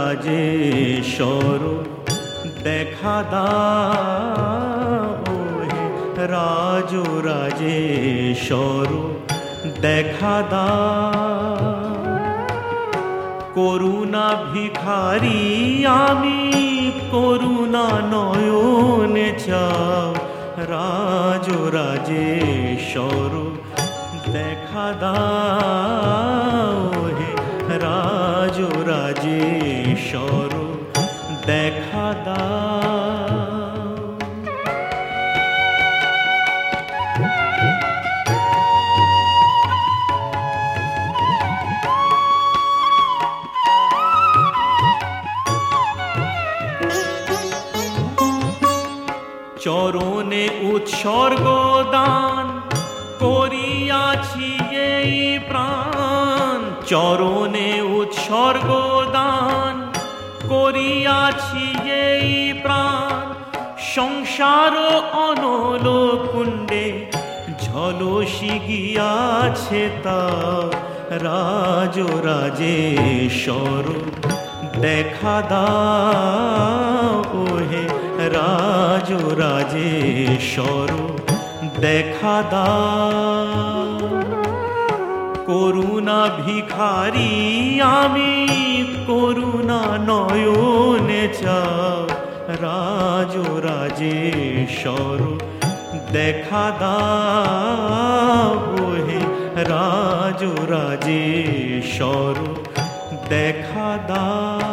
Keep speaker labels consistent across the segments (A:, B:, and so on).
A: রাজেশ্বর দেখা দাও হে রাজ রাজেশ্বর দেখা দাও। করুণা ভিখারি আমি করুণা নয়নে চাও রাজ রাজেশ্বর দেখা দাও হে রাজ রাজেশ্বর দেখা দাও। চরণে উৎসর্গ দান করিয়াছি এই প্রাণ, চরণে উৎসর্গ দান করিয়াছি এই প্রাণ। সংসার অনল কুণ্ডে ঝলসি গিয়াছে তা রাজ রাজেশ্বর দেখা দাও হে রাজ রাজেশ্বর দেখা দাও। করুণা ভিখারি আমি করুণা নয়নে চাও রাজ রাজেশ্বর দেখা দাও হে রাজ রাজেশ্বর দেখা দাও।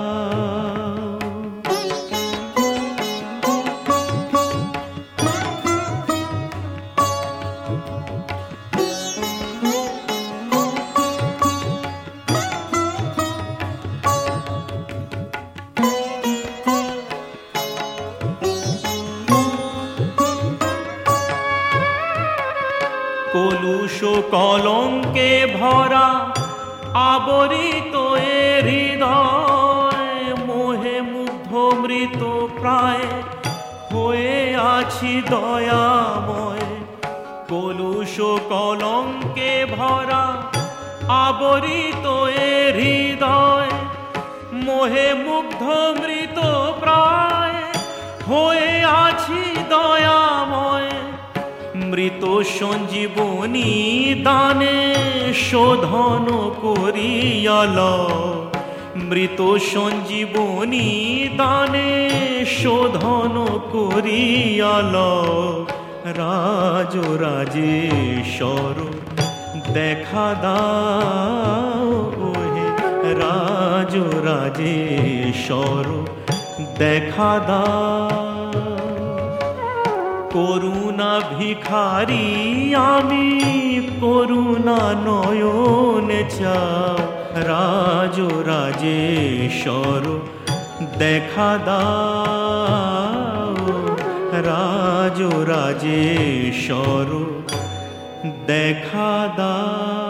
A: কলুষ কলঙ্কে ভরা আবরিত এ হৃদয়, মোহে মুগ্ধ মৃত প্রায় হয়ে আছি দয়াময়। কলুষ কলঙ্কে ভরা আবরিত এ হৃদয়, মোহে মুগ্ধ মৃত প্রায় হয়ে আছি দয়াময়। মৃত সঞ্জীবনী দানে শোধন করিয়াল, মৃত সঞ্জীবনী দানে শোধন করিয়াল রাজ রাজেশ্বর দেখা দাও হে রাজ রাজেশ্বর দেখা দাও। করুণা ভিখারি আমি করুণা নয়নে চাও রাজ রাজেশ্বর দেখা দাও রাজ রাজেশ্বর দেখা দাও।